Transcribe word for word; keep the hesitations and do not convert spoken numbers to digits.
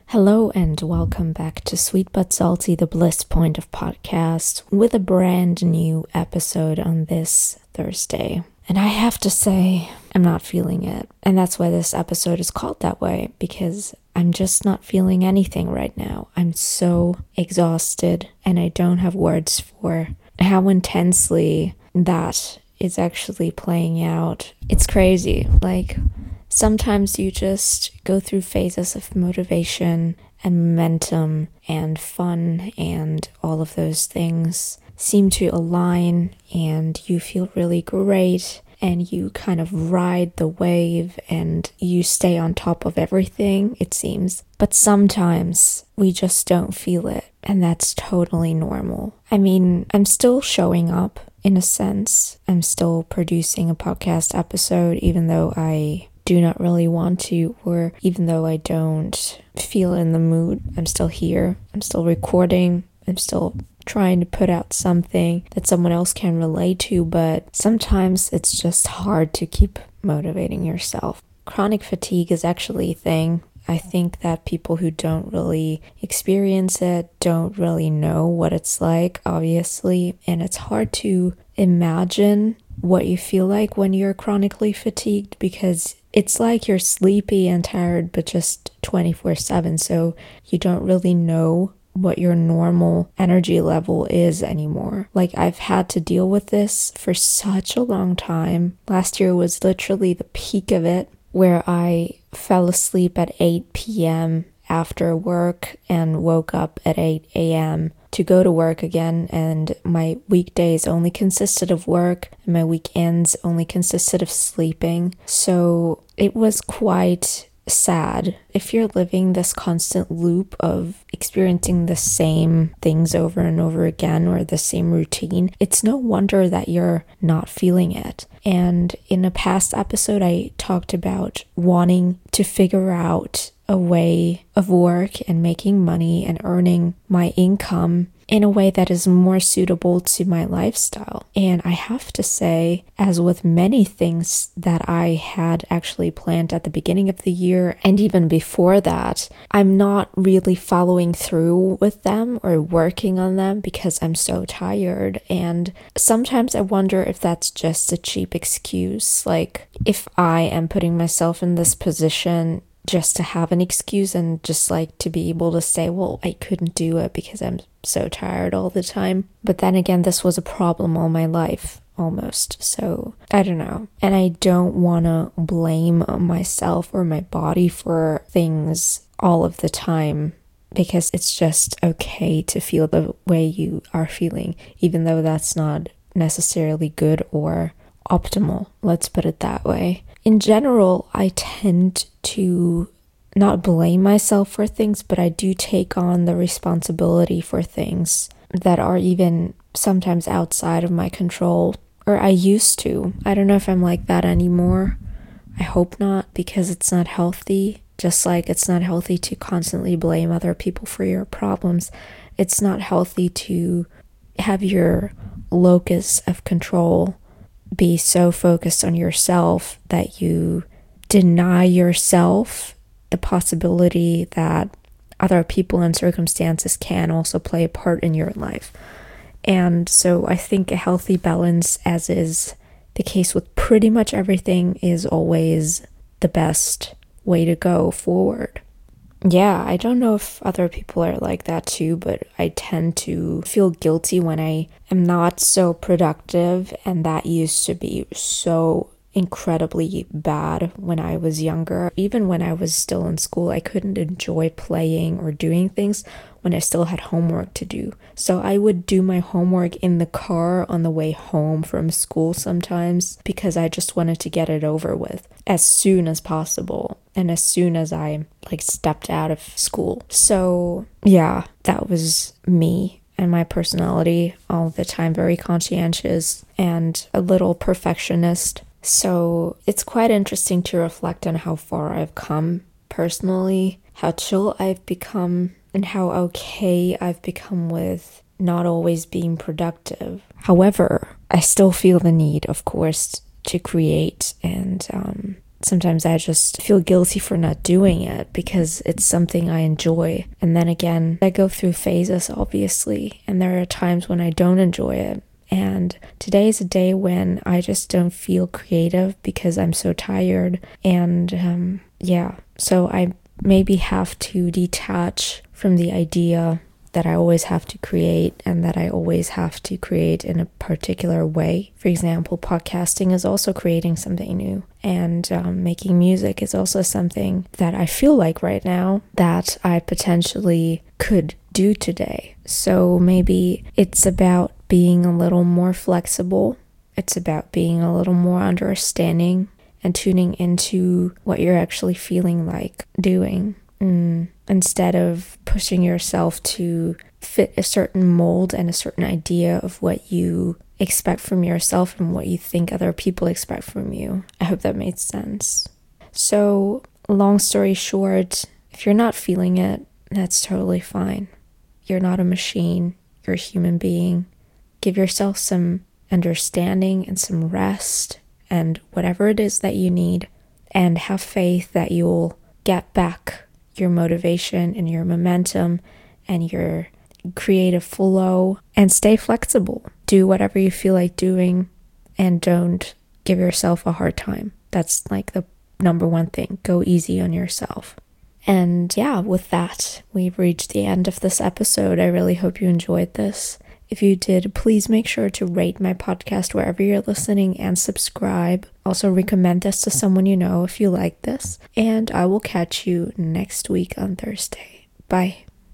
Hello and welcome back to Sweet But Salty, the Bliss Point of Podcast, with a brand new episode on this Thursday. And I have to say, I'm not feeling it. And that's why this episode is called that way, because I'm just not feeling anything right now. I'm so exhausted, and I don't have words for how intensely that is actually playing out. It's crazy. Like, sometimes you just go through phases of motivation and momentum and fun, and all of those things seem to align and you feel really great and you kind of ride the wave and you stay on top of everything, it seems. But sometimes we just don't feel it, and that's totally normal. I mean, I'm still showing up in a sense. I'm still producing a podcast episode even though I do not really want to, or even though I don't feel in the mood. I'm still here. I'm still recording. I'm still trying to put out something that someone else can relate to, but sometimes it's just hard to keep motivating yourself. Chronic fatigue is actually a thing. I think that people who don't really experience it don't really know what it's like, obviously, and it's hard to imagine what you feel like when you're chronically fatigued, because it's like you're sleepy and tired, but just twenty-four seven, so you don't really know what your normal energy level is anymore. Like, I've had to deal with this for such a long time. Last year was literally the peak of it, where I fell asleep at eight p.m. after work and woke up at eight a.m. to go to work again, and my weekdays only consisted of work and my weekends only consisted of sleeping. So it was quite sad. If you're living this constant loop of experiencing the same things over and over again, or the same routine, it's no wonder that you're not feeling it. And in a past episode, I talked about wanting to figure out a way of work and making money and earning my income in a way that is more suitable to my lifestyle. And I have to say, as with many things that I had actually planned at the beginning of the year and even before that, I'm not really following through with them or working on them because I'm so tired. And sometimes I wonder if that's just a cheap excuse. Like, if I am putting myself in this position just to have an excuse and just like to be able to say, well, I couldn't do it because I'm so tired all the time. But then again, this was a problem all my life, almost. So I don't know. And I don't want to blame myself or my body for things all of the time, because it's just okay to feel the way you are feeling, even though that's not necessarily good or optimal. Let's put it that way. In general, I tend to not blame myself for things, but I do take on the responsibility for things that are even sometimes outside of my control, or I used to. I don't know if I'm like that anymore. I hope not, because it's not healthy. Just like it's not healthy to constantly blame other people for your problems, it's not healthy to have your locus of control be so focused on yourself that you deny yourself the possibility that other people and circumstances can also play a part in your life. And so I think a healthy balance, as is the case with pretty much everything, is always the best way to go forward. Yeah, I don't know if other people are like that too, but I tend to feel guilty when I am not so productive, and that used to be so incredibly bad when I was younger. Even when I was still in school, I couldn't enjoy playing or doing things when I still had homework to do. So I would do my homework in the car on the way home from school sometimes, because I just wanted to get it over with as soon as possible and as soon as I like stepped out of school. So yeah, that was me and my personality all the time, very conscientious and a little perfectionist. So it's quite interesting to reflect on how far I've come personally, how chill I've become, and how okay I've become with not always being productive. However, I still feel the need, of course, to create and um, sometimes I just feel guilty for not doing it because it's something I enjoy. And then again, I go through phases, obviously, and there are times when I don't enjoy it. And today is a day when I just don't feel creative because I'm so tired. And um, yeah, so I maybe have to detach from the idea that I always have to create and that I always have to create in a particular way. For example, podcasting is also creating something new, and um, making music is also something that I feel like right now that I potentially could do today. So maybe it's about being a little more flexible. It's about being a little more understanding and tuning into what you're actually feeling like doing. Mm. Instead of pushing yourself to fit a certain mold and a certain idea of what you expect from yourself and what you think other people expect from you. I hope that made sense. So, long story short, if you're not feeling it, that's totally fine. You're not a machine. You're a human being. Give yourself some understanding and some rest and whatever it is that you need, and have faith that you'll get back your motivation and your momentum and your creative flow, and stay flexible. Do whatever you feel like doing and don't give yourself a hard time. That's like the number one thing. Go easy on yourself. And yeah, with that, we've reached the end of this episode. I really hope you enjoyed this. If you did, please make sure to rate my podcast wherever you're listening and subscribe. Also recommend this to someone you know if you like this. And I will catch you next week on Thursday. Bye.